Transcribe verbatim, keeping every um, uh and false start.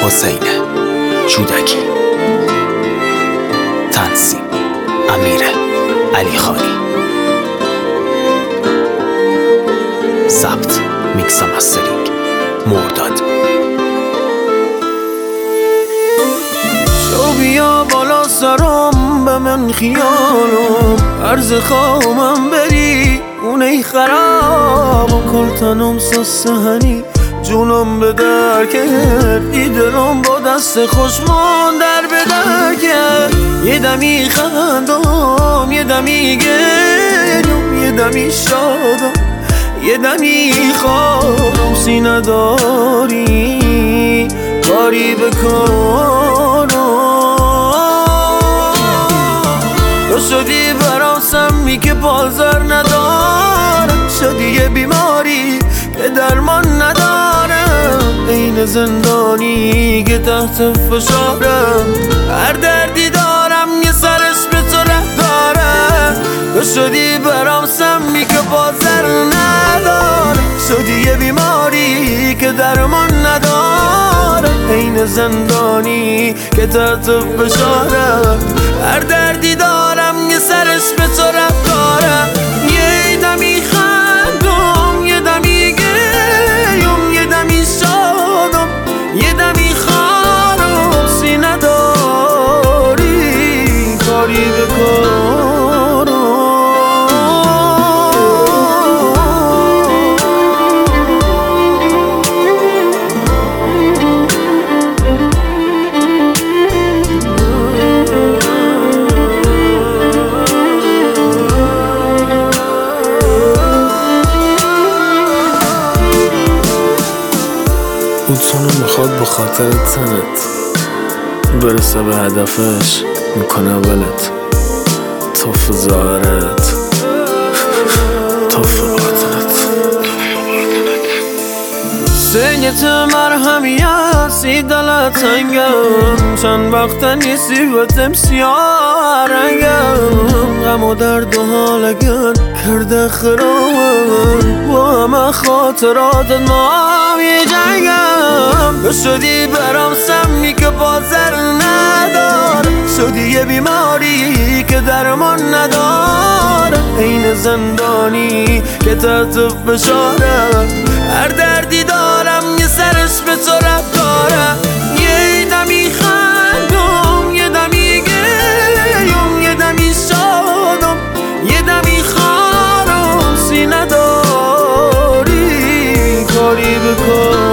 حسین جودکی، تنظیم امیر علیخانی، ضبط میکس و مسترینگ مرداد. شو بیا بالا سرم به من خیالم، عرض خواهم بری اونه خرابم، کل تنم سستهنی جونم به در کرد، ای دلم با دست خوشمان در به در کرد. یه دمی خندم یه دمی گریم، یه دمی شادم یه دمی خوابم، سینه داری کاری بکنم. تو شدی برام سمی که بازار ندارم، شدی یه بیماری که درمان ندارم، این زندانی که تحت فشارم، هر دردی دارم یه سرش به تو ره دارم. تو شدی برام سمی که بازار ندارم، شدی یه بیماری که درمان ندارم، این زندانی که تحت فشارم، هر دردی دارم یه سرش به تو ره دارم. یه دمی خندم یه دمی گریم، یه دمی شادم یه دمی خارم، سینه داری کاری بکنم. اونتونو میخواد به خاطر تنت برسه به هدفش، میکنه ولت توف ظاهرت توف باطنت. سنگت مرهمی هستی دلت تنگم، چند وقتا نیستی و تمسیار رنگم، غم و درد و حالگن کرده خرابم، با همه خاطرات ما هم یه جنگم. تو شدی برام سمی که بازر نداره، شدی یه بیماری که درمان نداره، این زندانی که تحت فشارم، هر دردی دارم یه سرش به تو ره دارم. یه دمی خندم یه دمی گریم، یه دمی شادم یه دمی خارم، سینه داری کاری بکن.